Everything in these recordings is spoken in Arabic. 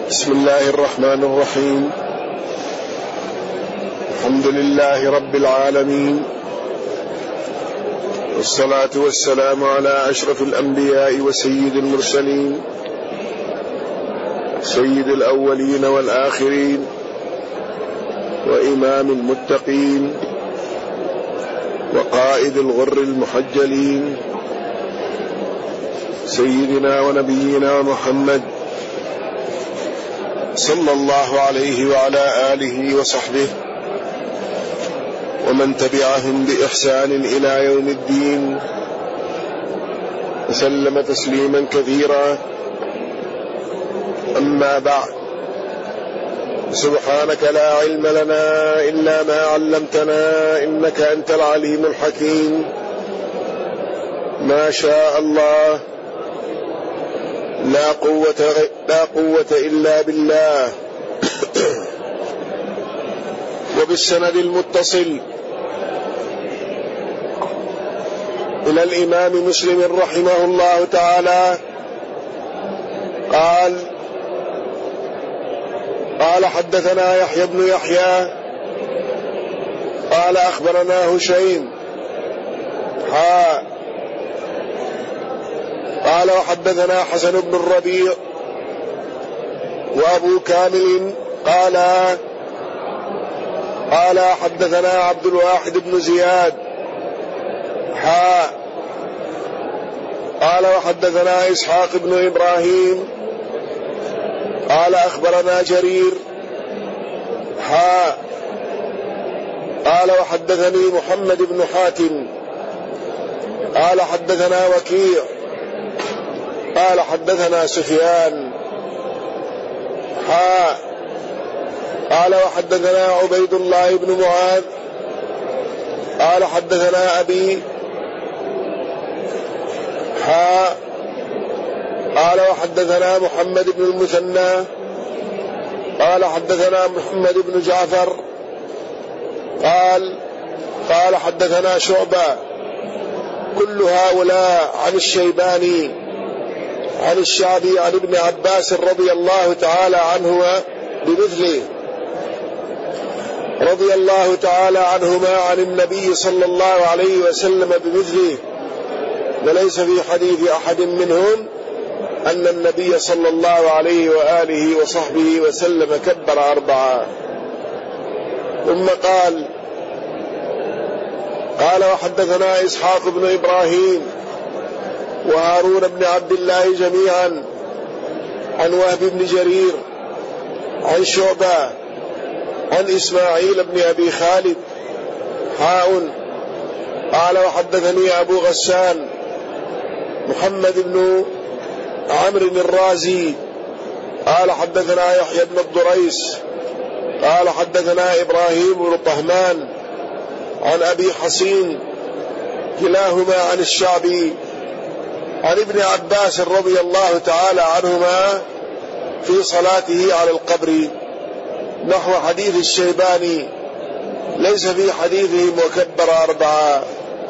بسم الله الرحمن الرحيم. الحمد لله رب العالمين، والصلاة والسلام على أشرف الأنبياء وسيد المرسلين، سيد الأولين والآخرين، وإمام المتقين، وقائد الغر المحجلين، سيدنا ونبينا محمد صلى الله عليه وعلى آله وصحبه ومن تبعهم بإحسان إلى يوم الدين، وسلم تسليما كثيرا. أما بعد، سبحانك لا علم لنا إلا ما علمتنا إنك أنت العليم الحكيم. ما شاء الله، لا قوة إلا بالله. وبالسند المتصل إلى الإمام مسلم رحمه الله تعالى قال حدثنا يحيى بن يحيى قال أخبرنا هشيم قال وحدثنا حسن بن الربيع وأبو كامل قال حدثنا عبد الواحد بن زياد قال وحدثنا إسحاق بن إبراهيم قال أخبرنا جرير قال وحدثني محمد بن حاتم قال حدثنا وكيع قال حدثنا سفيان قال وحدثنا عبيد الله بن معاذ قال حدثنا أبي قال وحدثنا محمد بن المثنى قال حدثنا محمد بن جعفر قال حدثنا شعبة. كل هؤلاء عن الشيباني عن الشعبي عن ابن عباس رضي الله تعالى عنهما بمثله، رضي الله تعالى عنهما عن النبي صلى الله عليه وسلم بمثله. وليس في حديث أحد منهم أن النبي صلى الله عليه وآله وصحبه وسلم كبر 4. ثم قال وحدثنا إسحاق بن إبراهيم وهارون بن عبد الله جميعا عن وهب بن جرير عن شعبة عن إسماعيل بن أبي خالد قال وحدثني أبو غسان محمد بن عمرو الرازي قال حدثنا يحيى بن الضريس قال حدثنا إبراهيم بن طهمان عن أبي حصين كلاهما عن الشعبي عن ابن عباس رضي الله تعالى عنهما في صلاته على القبر نحو حديث الشيباني، ليس في حديثه وكبر 4.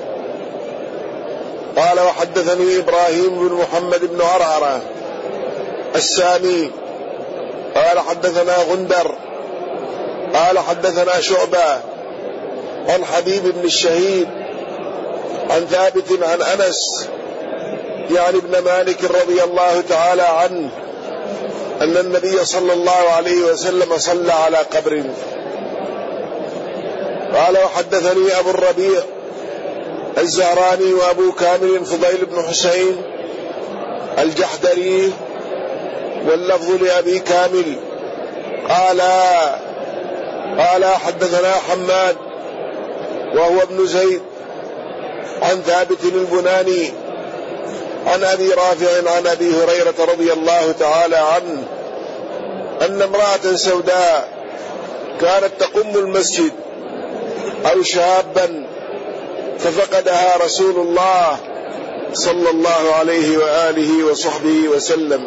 قال وحدثني إبراهيم بن محمد بن عرعرة السامي قال حدثنا غندر قال حدثنا شعبة عن حبيب بن الشهيد عن ثابت عن أنس يعني ابن مالك رضي الله تعالى عنه أن النبي صلى الله عليه وسلم صلى على قبر. قال وحدثني أبو الربيع الزهراني وأبو كامل فضيل بن حسين الجحدري واللفظ لأبي كامل قال حدثنا حماد وهو ابن زيد عن ثابت البناني عن أبي رافع عن أبي هريرة رضي الله تعالى عنه أن امرأة سوداء كانت تقم المسجد أو شابا ففقدها رسول الله صلى الله عليه وآله وصحبه وسلم،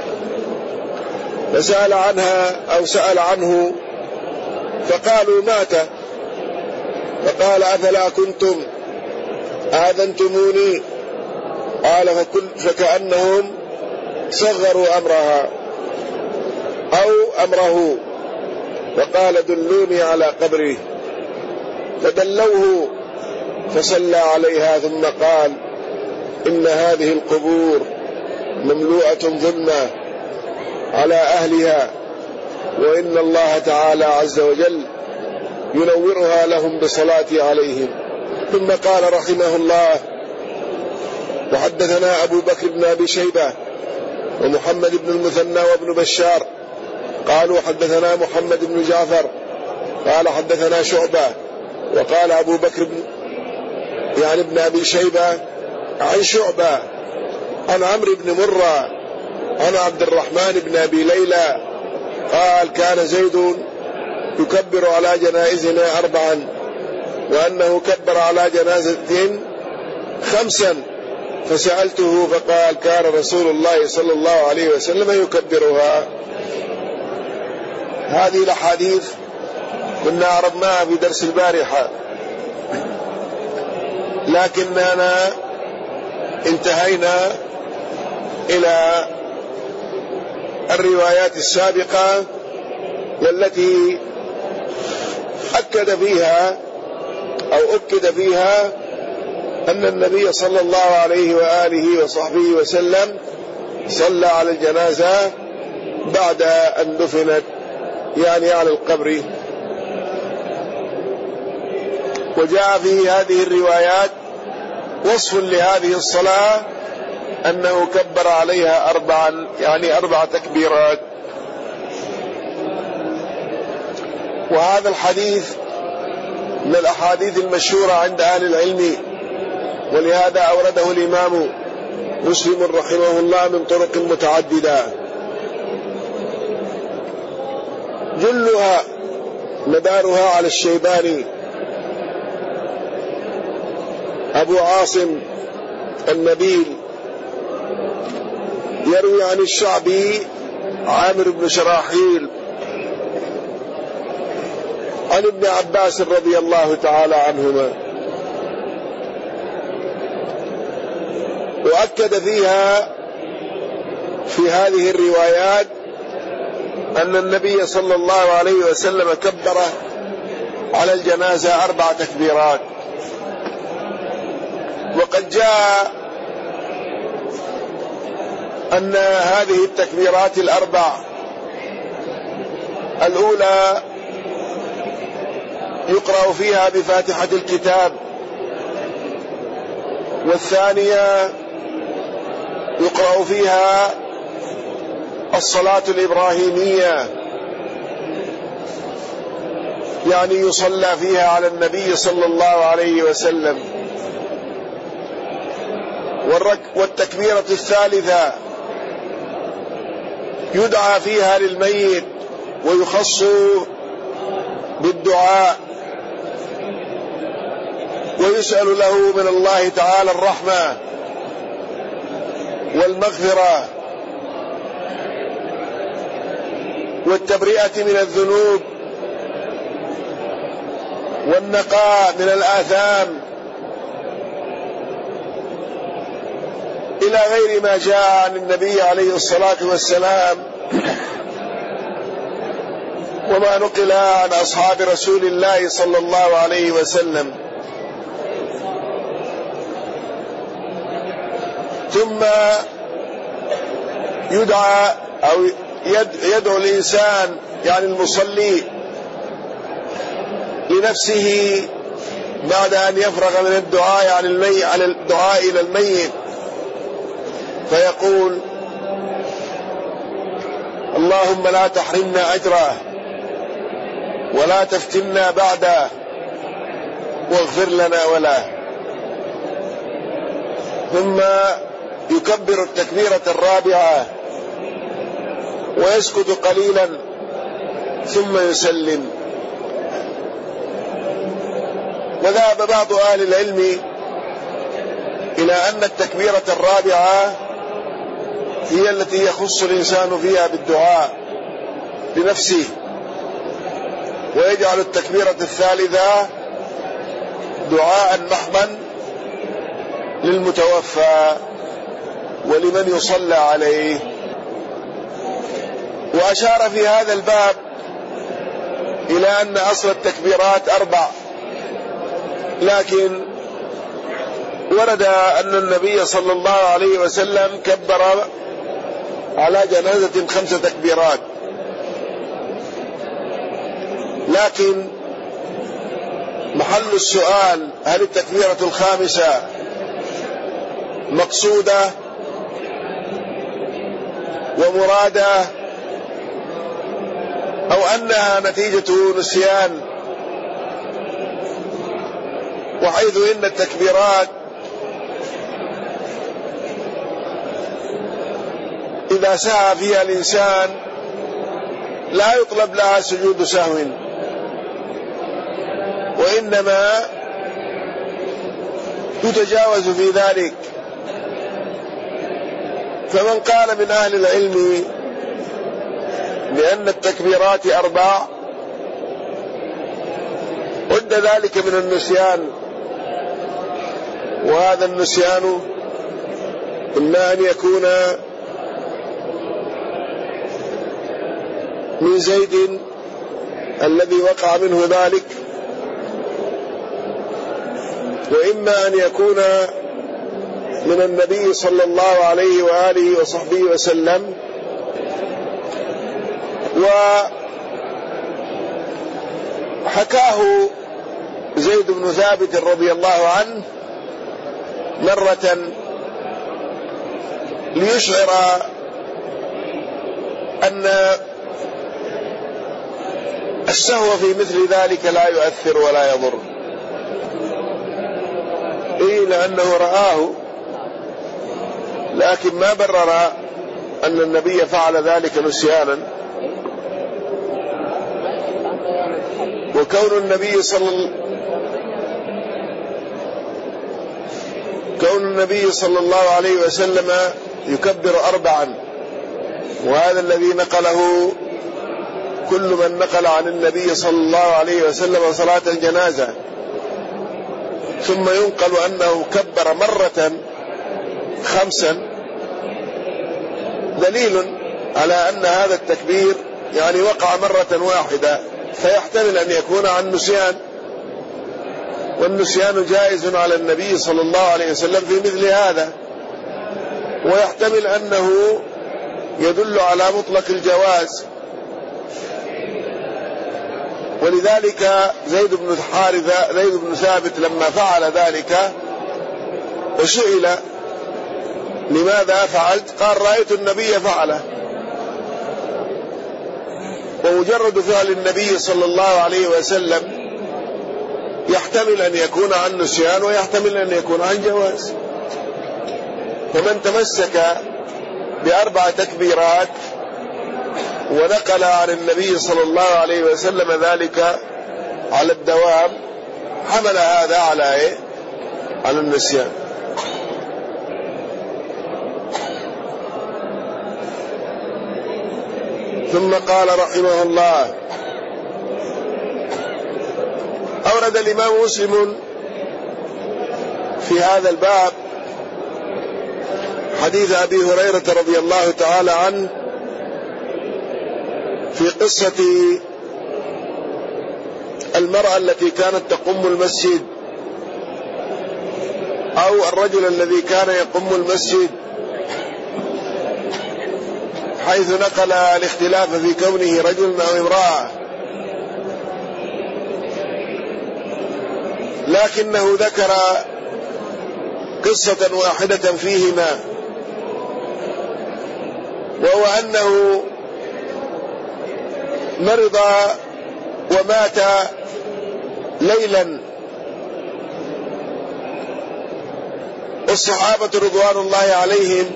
فسأل عنها أو سأل عنه فقالوا مات، فقال أفلا كنتم آذنتموني؟ قال فكأنهم صغروا أمرها. أو أمره وقال دلوني على قبره، فدلوه فصلى عليها ثم قال إن هذه القبور مملوءة ظلمة على أهلها، وإن الله تعالى عز وجل ينورها لهم بالصلاة عليهم. ثم قال رحمه الله: وحدثنا أبو بكر بن أبي شيبة ومحمد بن المثنى وابن بشار قالوا حدثنا محمد بن جعفر قال حدثنا شعبة، وقال أبو بكر بن أبي شيبة عن شعبة عن عمرو بن مرة عن عبد الرحمن بن أبي ليلى قال: كان زيد يكبر على جنائزنا 4، وأنه كبر على جنازة 5، فسألته فقال: كان رسول الله صلى الله عليه وسلم يكبرها. هذه الأحاديث كنا عرضناها في درس البارحة، لكننا انتهينا إلى الروايات السابقة والتي أكد فيها أن النبي صلى الله عليه وآله وصحبه وسلم صلى على الجنازة بعد أن دفنت، يعني على القبر. وجاء في هذه الروايات وصف لهذه الصلاة أنه كبر عليها 4، يعني 4 تكبيرات. وهذا الحديث من الأحاديث المشهورة عند أهل العلم، ولهذا أورده الإمام مسلم رحمه الله من طرق متعددة، جلها مدارها على الشيباني أبو عاصم النبيل، يروي عن الشعبي عامر بن شراحيل عن ابن عباس رضي الله تعالى عنهما، وأكد فيها في هذه الروايات أن النبي صلى الله عليه وسلم كبر على الجنازة 4 تكبيرات. وقد جاء أن هذه التكبيرات 4 الأولى يقرأ فيها بفاتحة الكتاب، والثانية يقرأ فيها الصلاة الإبراهيمية، يعني يصلى فيها على النبي صلى الله عليه وسلم. والتكبيرة الثالثة يدعى فيها للميت ويخص بالدعاء، ويسأل له من الله تعالى الرحمة والمغفرة والتبرئة من الذنوب والنقاء من الآثام، إلى غير ما جاء عن النبي عليه الصلاة والسلام وما نقل عن أصحاب رسول الله صلى الله عليه وسلم. ثم يدعى أو يدعو الإنسان، يعني المصلي، لنفسه بعد أن يفرغ من الدعاء على الدعاء إلى الميت، فيقول: اللهم لا تحرمنا أجره ولا تفتنا بعده واغفر لنا وله. ثم يكبر التكبيرة الرابعة ويسكت قليلا ثم يسلم. وذهب بعض أهل العلم إلى أن التكبيرة الرابعة هي التي يخص الإنسان فيها بالدعاء لنفسه، ويجعل التكبيرة الثالثة دعاء محضا للمتوفى ولمن يصلى عليه. وأشار في هذا الباب إلى أن أصل التكبيرات 4، لكن ورد أن النبي صلى الله عليه وسلم كبر على جنازة 5 تكبيرات، لكن محل السؤال هل التكبيرة الخامسة مقصودة ومرادة أو أنها نتيجة نسيان، وحيث إن التكبيرات إذا سهى فيها الإنسان لا يطلب لها سجود سهو، وإنما يتجاوز في ذلك. فمن قال من أهل العلم بأن التكبيرات 4 عد ذلك من النسيان، وهذا النسيان إما أن يكون من زيد الذي وقع منه ذلك، وإما أن يكون من النبي صلى الله عليه وآله وصحبه وسلم. وحكاه زيد بن ثابت رضي الله عنه مرة ليشعر أن السهو في مثل ذلك لا يؤثر ولا يضر، لأنه رآه، لكن ما برر أن النبي فعل ذلك نسيانا. وكون النبي صلى الله عليه وسلم يكبر 4، وهذا الذي نقله كل من نقل عن النبي صلى الله عليه وسلم صلاة الجنازة، ثم ينقل أنه كبر مرة 5، دليل على أن هذا التكبير يعني وقع مرة واحدة، فيحتمل أن يكون عن نسيان، والنسيان جائز على النبي صلى الله عليه وسلم في مثل هذا، ويحتمل أنه يدل على مطلق الجواز. ولذلك زيد بن ثابت لما فعل ذلك وسئل لماذا فعلت، قال رأيت النبي فعله. ومجرد فعل النبي صلى الله عليه وسلم يحتمل أن يكون عن نسيان ويحتمل أن يكون عن جواز. فمن تمسك ب4 تكبيرات ونقل عن النبي صلى الله عليه وسلم ذلك على الدوام حمل هذا على النسيان. ثم قال رحمه الله: أورد الإمام مسلم في هذا الباب حديث أبي هريرة رضي الله تعالى عنه في قصة المرأة التي كانت تقم المسجد، أو الرجل الذي كان يقم المسجد، حيث نقل الاختلاف في كونه رجل أو امرأة، لكنه ذكر قصة واحدة فيهما، وهو أنه مرض ومات ليلا، والصحابة رضوان الله عليهم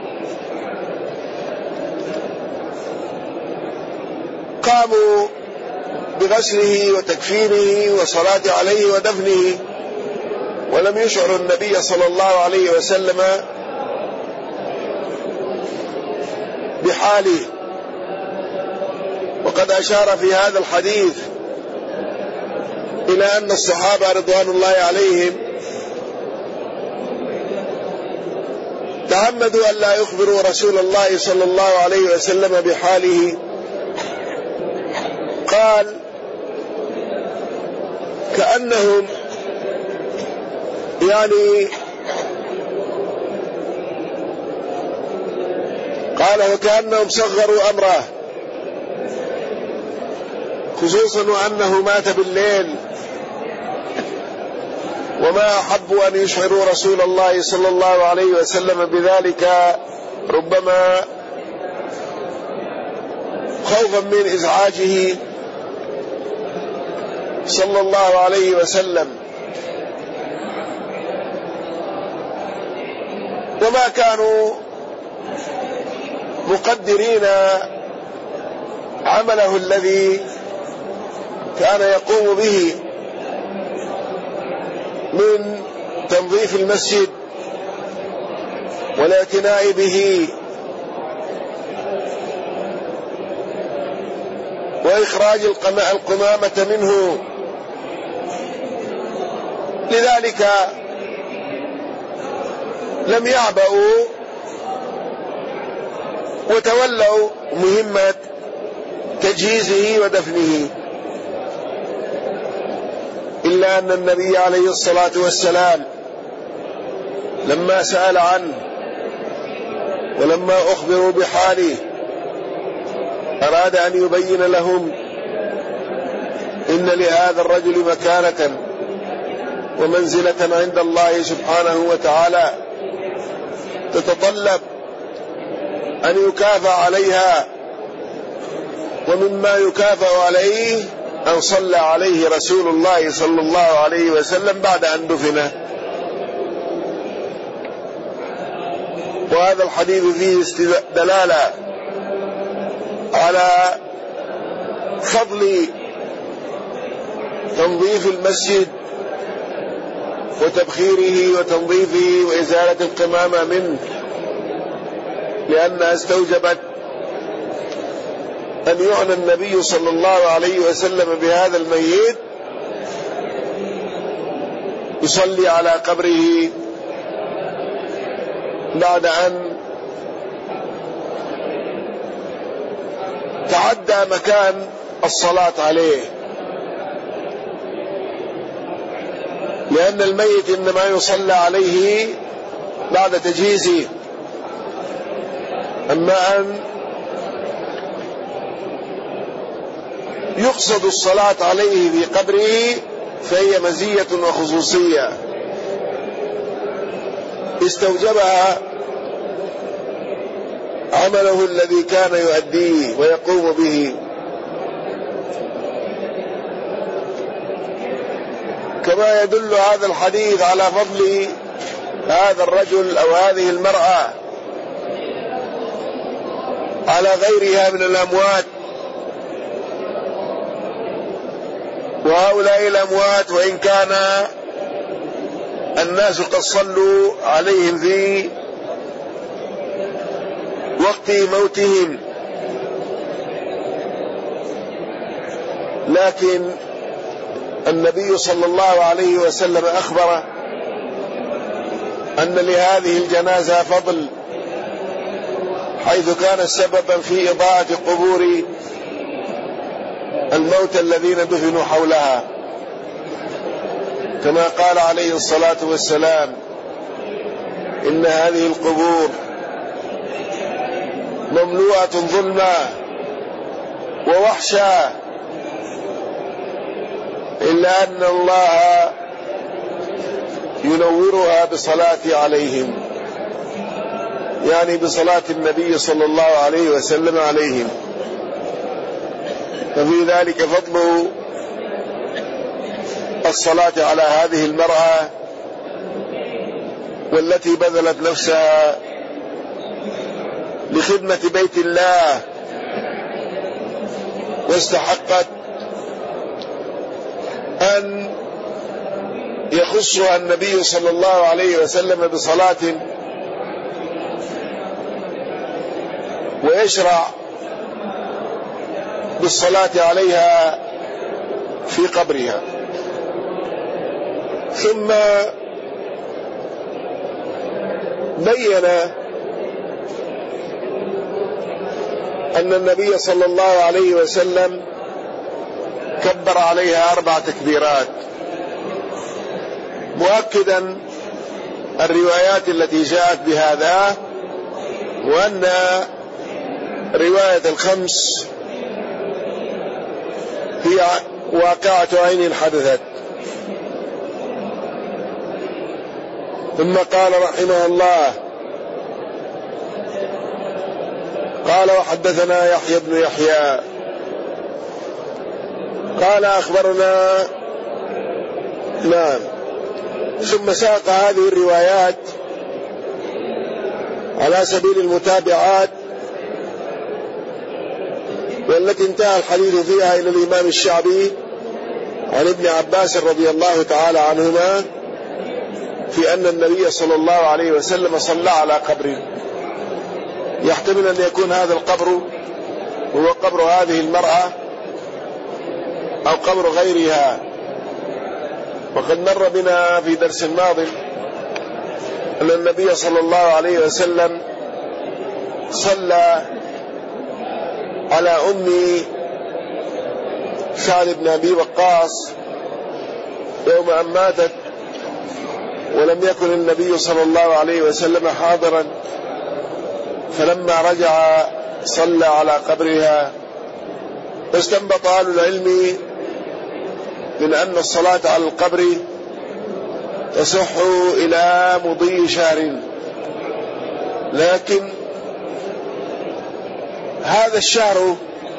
قاموا بغسله وتكفينه والصلاة عليه ودفنه، ولم يشعر النبي صلى الله عليه وسلم بحاله. وقد أشار في هذا الحديث إلى أن الصحابة رضوان الله عليهم تعمدوا أن لا يخبروا رسول الله صلى الله عليه وسلم بحاله قال كأنهم قال وكأنهم صغروا أمره، خصوصا وأنه مات بالليل، وما أحبوا أن يشعروا رسول الله صلى الله عليه وسلم بذلك، ربما خوفا من إزعاجه صلى الله عليه وسلم. وما كانوا مقدرين عمله الذي كان يقوم به من تنظيف المسجد والاعتناء به وإخراج القمامة منه. لذلك لم يعبأوا وتولوا مهمة تجهيزه ودفنه، إلا أن النبي عليه الصلاة والسلام لما سأل عنه ولما أخبروا بحاله أراد أن يبين لهم إن لهذا الرجل مكانة ومنزلة عند الله سبحانه وتعالى تتطلب أن يكافأ عليها، ومما يكافأ عليه أن صلى عليه رسول الله صلى الله عليه وسلم بعد أن دفنه. وهذا الحديث فيه دلالة على فضل تنظيف المسجد وتبخيره وتنظيفه وإزالة القمامة منه، لأنها استوجبت أن يعنى النبي صلى الله عليه وسلم بهذا الميت، يصلي على قبره بعد أن تعدى مكان الصلاة عليه، لأن الميت إنما يصلى عليه بعد تجهيزه، أما أن يقصد الصلاة عليه في قبره فهي مزية وخصوصية استوجبها عمله الذي كان يؤديه ويقوم به. كما يدل هذا الحديث على فضل هذا الرجل أو هذه المرأة على غيرها من الأموات. وهؤلاء الأموات وإن كان الناس قد صلوا عليهم في وقت موتهم، لكن النبي صلى الله عليه وسلم أخبر أن لهذه الجنازة فضل، حيث كان سببا في إضاءة قبور الموتى الذين دفنوا حولها، كما قال عليه الصلاة والسلام: إن هذه القبور مملوءة ظلما ووحشا، إلا أن الله ينورها بصلاة عليهم، يعني بصلاة النبي صلى الله عليه وسلم عليهم. ففي ذلك فضل الصلاة على هذه المرأة، والتي بذلت نفسها لخدمة بيت الله واستحقت أن يخصها النبي صلى الله عليه وسلم بصلاة ويشرع بالصلاة عليها في قبرها. ثم بين أن النبي صلى الله عليه وسلم كبر عليها 4 تكبيرات، مؤكدا الروايات التي جاءت بهذا، وأن رواية ال5 هي واقعة عين حدثت. ثم قال رحمه الله: قال وحدثنا يحيى بن يحيى قال أخبرنا نعم. ثم ساق هذه الروايات على سبيل المتابعات، والتي انتهى الحديث فيها إلى الإمام الشعبي عن ابن عباس رضي الله تعالى عنهما في أن النبي صلى الله عليه وسلم صلى على قبر. يحتمل أن يكون هذا القبر هو قبر هذه المرأة أو قبر غيرها. وقد مر بنا في درس ماض أن النبي صلى الله عليه وسلم صلى على أم سعد بن أبي وقاص يوم أن ماتت، ولم يكن النبي صلى الله عليه وسلم حاضرا، فلما رجع صلى على قبرها. فاستنبط أهل العلم من أن الصلاة على القبر تصح إلى مضي شهر، لكن هذا الشهر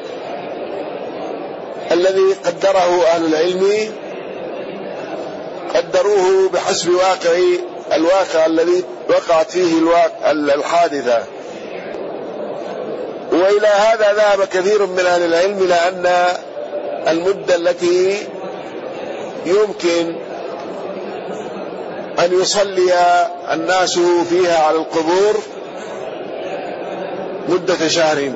الذي قدره أهل العلم قدروه بحسب الواقع الذي وقعت فيه الحادثة. وإلى هذا ذهب كثير من أهل العلم، لأن المدة التي يمكن أن يصلي الناس فيها على القبور مدة شهر.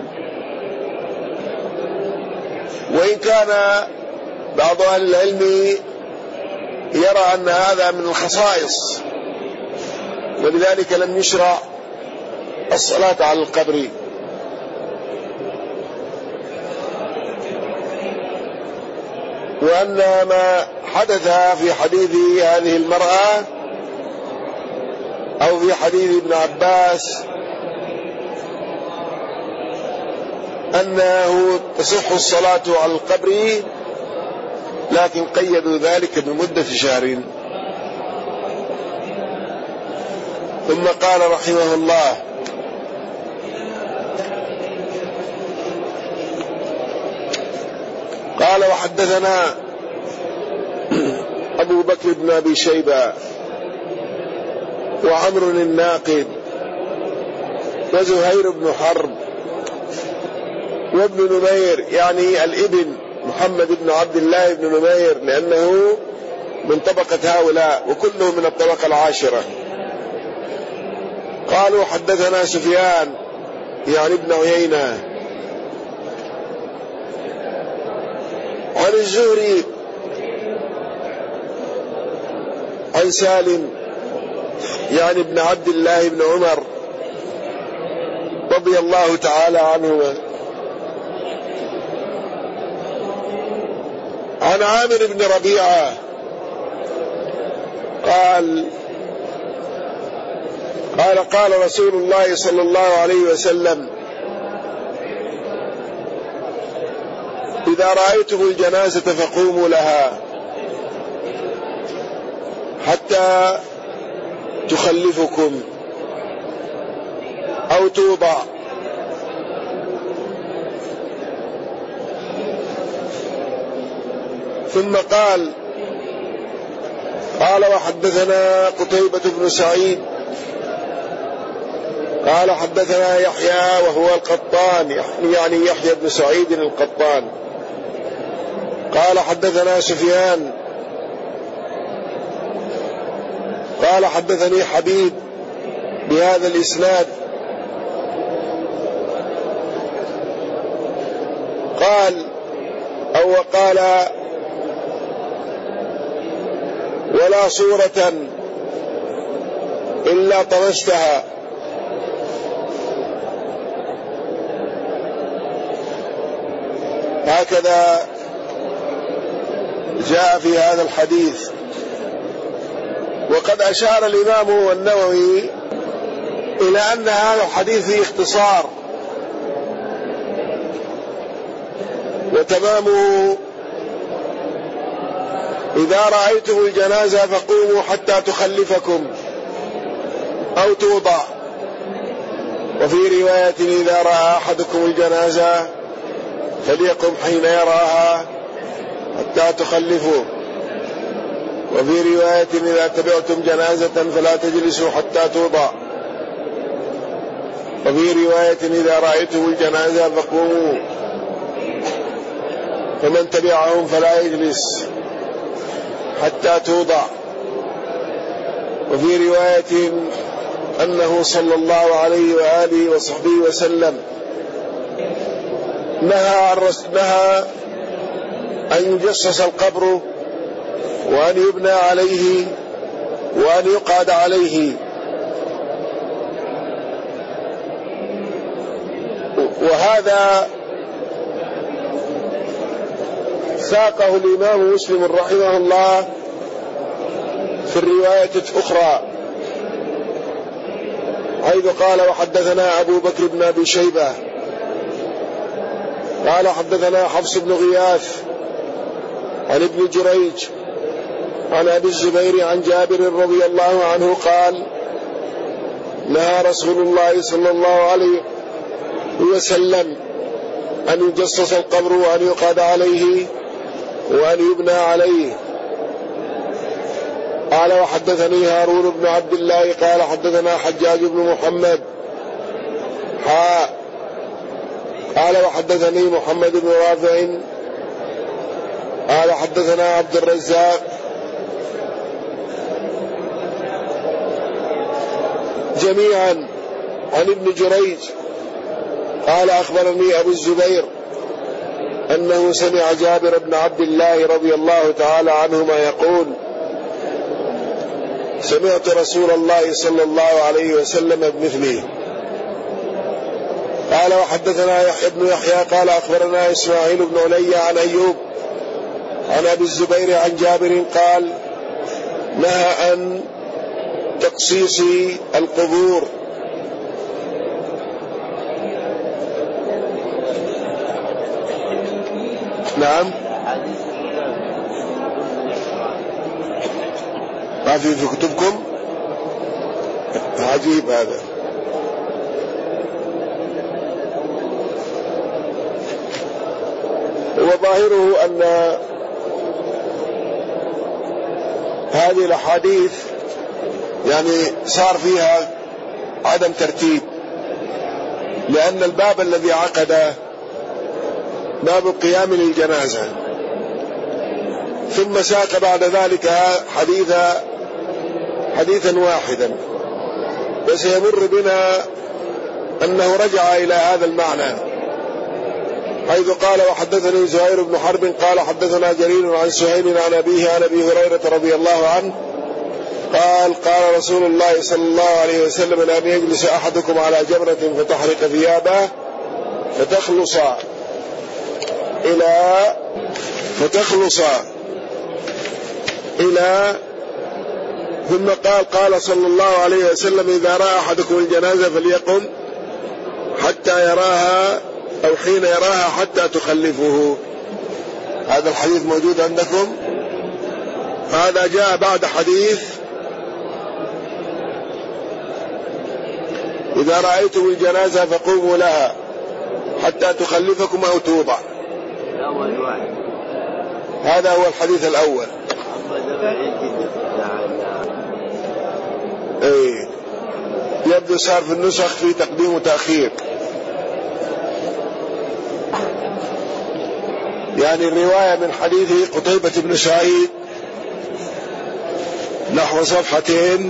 وإن كان بعض أهل العلم يرى أن هذا من الخصائص، ولذلك لم يشرع الصلاة على القبر. وأن ما حدث في حديث هذه المرأة أو في حديث ابن عباس أنه تصح الصلاة على القبر، لكن قيدوا ذلك بمدة شهر. ثم قال رحمه الله: قال وحدثنا أبو بكر بن أبي شيبة وعمر الناقد وزهير بن حرب وابن نمير، يعني الابن محمد بن عبد الله بن نمير، لأنه من طبقة هؤلاء وكله من الطبقة العاشرة. قالوا حدثنا سفيان يعني ابن عيينة عن الزهري عن سالم يعني ابن عبد الله بن عمر رضي الله تعالى عنهما عن عامر بن ربيعة قال رسول الله صلى الله عليه وسلم: إذا رأيتم الجنازة فقوموا لها حتى تخلفكم أو توضع. ثم قال وحدثنا قتيبة بن سعيد قال حدثنا يحيى وهو القطان، يعني يحيى بن سعيد القطان، قال حدثنا سفيان قال حدثني حبيب بهذا الإسناد قال ولا صورة إلا طمستها. هكذا جاء في هذا الحديث. وقد أشار الإمام النووي إلى أن هذا الحديث فيه اختصار، وتمامه: إذا رأيتم الجنازة فقوموا حتى تخلفكم أو توضع. وفي رواية: إذا رأى أحدكم الجنازة فليقم حين يراها حتى تخلفوا. وفي رواية: إذا تبعتم جنازة فلا تجلسوا حتى توضع. وفي رواية: إذا رأيتم الجنازة فقوموا، فمن تبعهم فلا يجلس حتى توضع. وفي رواية أنه صلى الله عليه وآله وصحبه وسلم نهى أن يجسس القبر وأن يبنى عليه وأن يقعد عليه. وهذا ساقه الإمام مسلم رحمه الله في الرواية الأخرى، حيث قال: وحدثنا أبو بكر بن أبي شيبة قال حدثنا حفص بن غياث عن ابن جريج عن أبي الزبير عن جابر رضي الله عنه قال: نهى رسول الله صلى الله عليه وسلم أن يجسس القبر وأن يقعد عليه وأن يبنى عليه. قال: وحدثني هارون بن عبد الله قال حدثنا حجاج بن محمد قال: وحدثني محمد بن رافع قال حدثنا عبد الرزاق جميعا عن ابن جريج قال: أخبرني أبو الزبير أنه سمع جابر بن عبد الله رضي الله تعالى عنهما يقول: سمعت رسول الله صلى الله عليه وسلم بمثله. قال: وحدثنا يحيى بن يحيى قال أخبرنا إسماعيل بن علي عن أيوب عن أبي الزبير عن جابر قال: نهى عن تقصيص القبور. نعم، ما في كتبكم؟ عجيب هذا. وظاهره أن هذه الأحاديث يعني صار فيها عدم ترتيب، لأن الباب الذي عقده باب القيام للجنازة، ثم ساق بعد ذلك حديثا واحدا، وسيمر بنا أنه رجع إلى هذا المعنى، حيث قال: وحدثني زهير بن حرب قال حدثنا جرير عن سهيل عن أبيه عن أبي هريرة رضي الله عنه قال: قال رسول الله صلى الله عليه وسلم: لم يجلس أحدكم على جمرة فتحرق ثيابه فتخلص إلى ثم قال صلى الله عليه وسلم: إذا رأى أحدكم الجنازة فليقم حتى يراها أو حين يراها حتى تخلفه. هذا الحديث موجود عندكم؟ هذا جاء بعد حديث: إذا رأيتم الجنازة فقوموا لها حتى تخلفكم أو توضع. هذا هو الحديث الأول. يبدو صار في النسخ في تقديم وتأخير، يعني الرواية من حديث قتيبة بن سعيد نحو صفحتين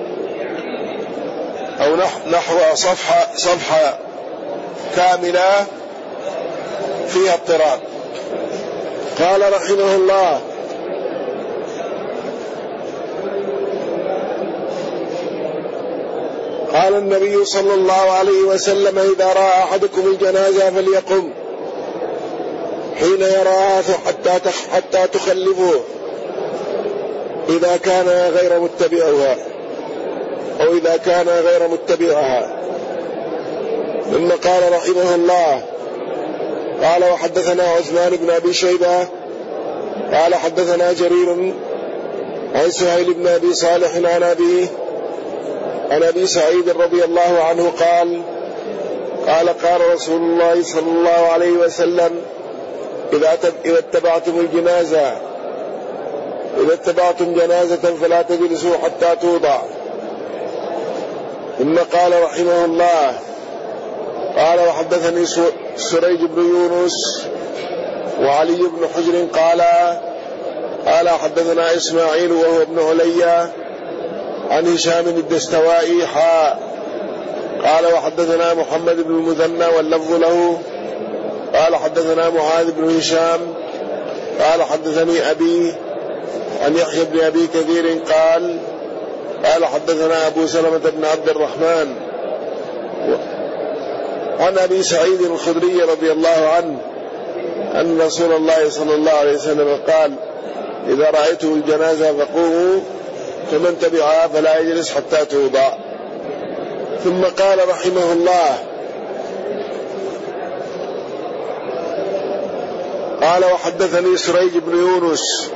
أو نحو صفحة كاملة فيها اضطراب. قال رحمه الله: قال النبي صلى الله عليه وسلم: إذا رأى أحدكم الجنازة فليقم حين يراها حتى تخلفه إذا كان غير متبعها أو إذا كان غير متبعها. ثم قال رحمه الله: قال وحدثنا عثمان بن أبي شيبة قال حدثنا جرير عن سهيل بن أبي صالح عن أبي سعيد رضي الله عنه قال قال رسول الله صلى الله عليه وسلم: إذا اتبعتم جنازة فلا تجلسوا حتى توضع. ثم قال رحمه الله: قال وحدثني سريج بن يونس وعلي بن حجر قال حدثنا إسماعيل وهو ابن علي عن هشام الدستوائي قال وحدثنا محمد بن المثنى واللفظ له قال حدثنا معاذ بن هشام قال حدثني أبي عن يحيى بن أبي كثير قال حدثنا أبو سلمة بن عبد الرحمن عن أبي سعيد الخدري رضي الله عنه أن رسول الله صلى الله عليه وسلم قال: إذا رأيتم الجنازة فقوموا فمن تبعها فلا يجلس حتى توضع. ثم قال رحمه الله: قال وحدثني سريج بن يونس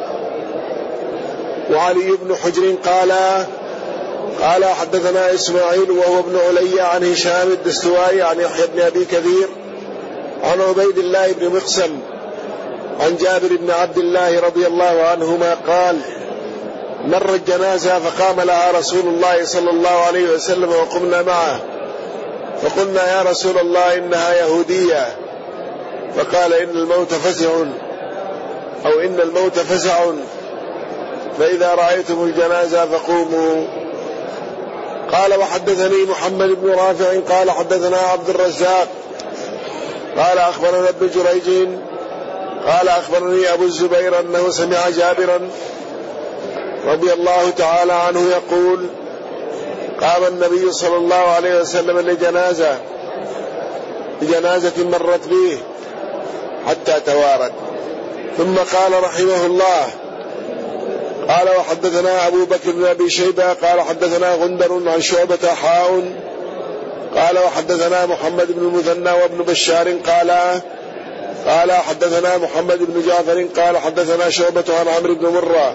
وعلي بن حجر قال حدثنا إسماعيل وهو ابن علي عن هشام الدستوائي عن يحيى بن أبي كثير عن عبيد الله بن مقسم عن جابر بن عبد الله رضي الله عنهما قال: مر الجنازة فقام لها رسول الله صلى الله عليه وسلم وقمنا معه فقلنا: يا رسول الله إنها يهودية. فقال: إن الموت فزع فإذا رأيتم الجنازة فقوموا. قال وحدثني محمد بن رافع قال حدثنا عبد الرزاق قال أخبرنا ابن جريج قال أخبرني أبو الزبير أنه سمع جابرا رضي الله تعالى عنه يقول: قام النبي صلى الله عليه وسلم لجنازة مرت به حتى توارت. ثم قال رحمه الله: قال وحدثنا أبو بكر بن أبي شيبة قال حدثنا غندر عن شعبة قال وحدثنا محمد بن المثنى وابن بشار قال حدثنا محمد بن جعفر قال حدثنا شعبة عن عمرو بن مرة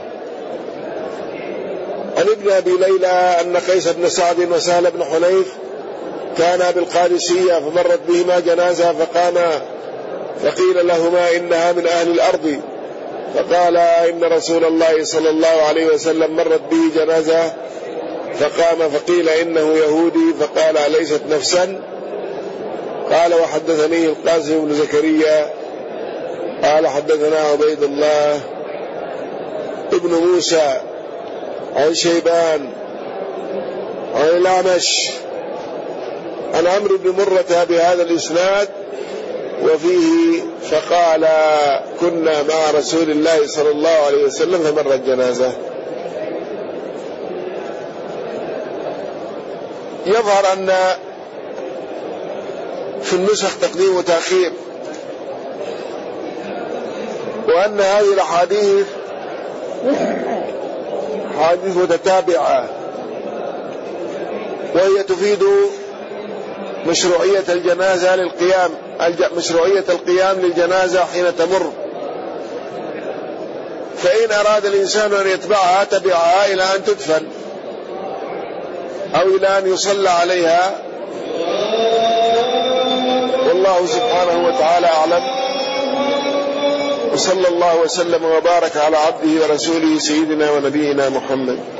عن ابن أبي ليلى أن قيس بن سعد وسهل بن حنيف كانا بالقادسية فمرت بهما جنازة فقاما فقيل لهما: إنها من أهل الأرض. فقال: إن رسول الله صلى الله عليه وسلم مرت به جنازة فقام فقيل: إنه يهودي. فقال: أليست نفسا؟ قال وحدثني القاسم بن زكريا قال حدثنا عبيد الله ابن موسى عن شيبان عن الأعمش عن عمرو بن مرة بهذا الإسناد وفيه: فقال: كنا مع رسول الله صلى الله عليه وسلم فمرت جنازة. يظهر أن في النسخ تقديم وتأخير، وأن هذه الأحاديث حادث متتابعة، وهي تفيد مشروعية القيام للجنازة حين تمر. فإن أراد الإنسان أن يتبعها تبعها إلى أن تدفن أو إلى أن يصلى عليها، والله سبحانه وتعالى أعلم. وصلى الله وسلم وبارك على عبده ورسوله سيدنا ونبينا محمد.